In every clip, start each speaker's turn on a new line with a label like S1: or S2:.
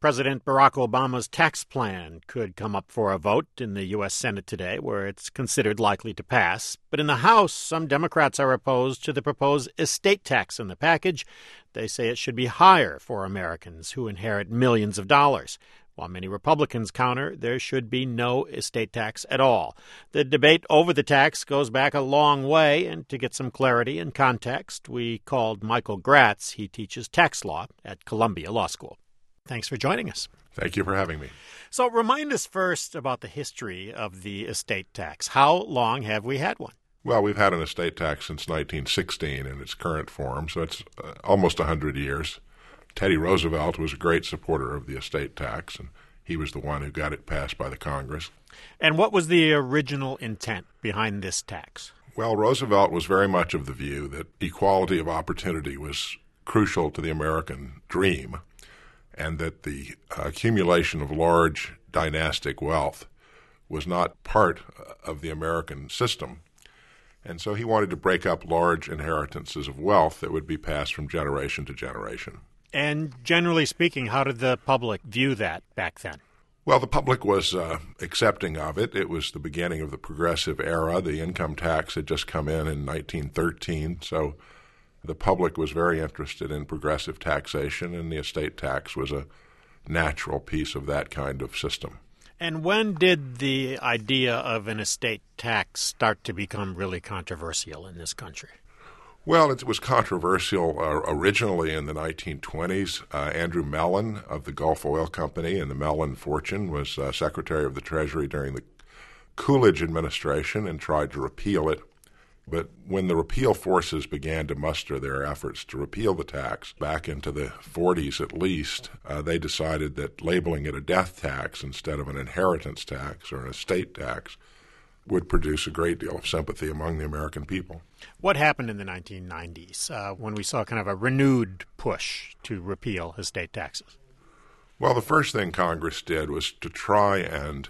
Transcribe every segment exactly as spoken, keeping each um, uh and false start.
S1: President Barack Obama's tax plan could come up for a vote in the U S. Senate today, where it's considered likely to pass. But in the House, some Democrats are opposed to the proposed estate tax in the package. They say it should be higher for Americans who inherit millions of dollars, while many Republicans counter there should be no estate tax at all. The debate over the tax goes back a long way, and to get some clarity and context, we called Michael Gratz. He teaches tax law at Columbia Law School. Thanks for joining us.
S2: Thank you for having me.
S1: So remind us first about the history of the estate tax. How long have we had one?
S2: Well, we've had an estate tax since nineteen sixteen in its current form, so it's uh, almost one hundred years. Teddy Roosevelt was a great supporter of the estate tax, and he was the one who got it passed by the Congress.
S1: And what was the original intent behind this tax?
S2: Well, Roosevelt was very much of the view that equality of opportunity was crucial to the American dream, and that the accumulation of large dynastic wealth was not part of the American system. And so he wanted to break up large inheritances of wealth that would be passed from generation to generation.
S1: And generally speaking, how did the public view that back then?
S2: Well, the public was uh, accepting of it. It was the beginning of the progressive era. The income tax had just come in in nineteen thirteen, so the public was very interested in progressive taxation, and the estate tax was a natural piece of that kind of system.
S1: And when did the idea of an estate tax start to become really controversial in this country?
S2: Well, it was controversial uh, originally in the nineteen twenties. Uh, Andrew Mellon of the Gulf Oil Company and the Mellon fortune was uh, Secretary of the Treasury during the Coolidge administration and tried to repeal it. But when the repeal forces began to muster their efforts to repeal the tax back into the forties at least, uh, they decided that labeling it a death tax instead of an inheritance tax or an estate tax would produce a great deal of sympathy among the American people.
S1: What happened in the nineteen nineties uh, when we saw kind of a renewed push to repeal estate taxes?
S2: Well, the first thing Congress did was to try and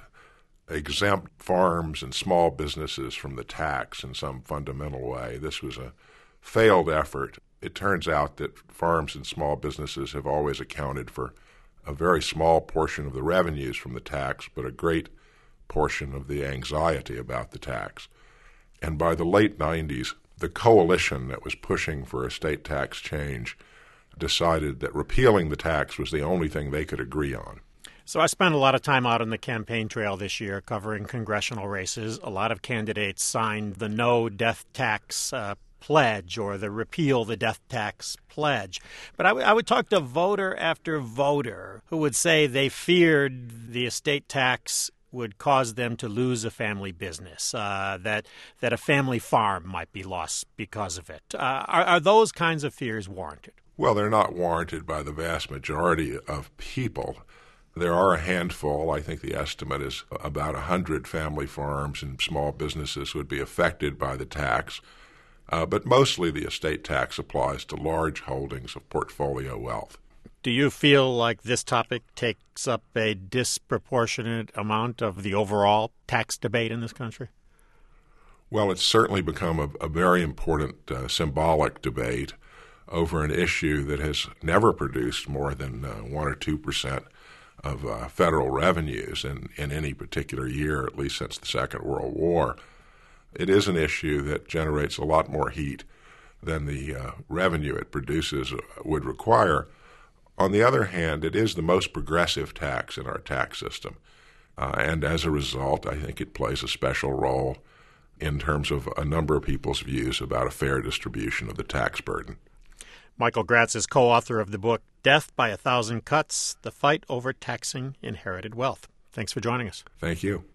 S2: exempt farms and small businesses from the tax in some fundamental way. This was a failed effort. It turns out that farms and small businesses have always accounted for a very small portion of the revenues from the tax, but a great portion of the anxiety about the tax. And by the late nineties, the coalition that was pushing for estate tax change decided that repealing the tax was the only thing they could agree on.
S1: So I spent a lot of time out on the campaign trail this year covering congressional races. A lot of candidates signed the no death tax uh, pledge or the repeal the death tax pledge. But I, w- I would talk to voter after voter who would say they feared the estate tax would cause them to lose a family business, uh, that that a family farm might be lost because of it. Uh, are, are those kinds of fears warranted?
S2: Well, they're not warranted by the vast majority of people. There are a handful. I think the estimate is about one hundred family farms and small businesses would be affected by the tax. Uh, but mostly the estate tax applies to large holdings of portfolio wealth.
S1: Do you feel like this topic takes up a disproportionate amount of the overall tax debate in this country?
S2: Well, it's certainly become a, a very important uh, symbolic debate over an issue that has never produced more than uh, one or two percent of uh, federal revenues in, in any particular year, at least since the Second World War. It is an issue that generates a lot more heat than the uh, revenue it produces would require. On the other hand, it is the most progressive tax in our tax system. Uh, and as a result, I think it plays a special role in terms of a number of people's views about a fair distribution of the tax burden.
S1: Michael Gratz is co-author of the book Death by a Thousand Cuts, The Fight Over Taxing Inherited Wealth. Thanks for joining us.
S2: Thank you.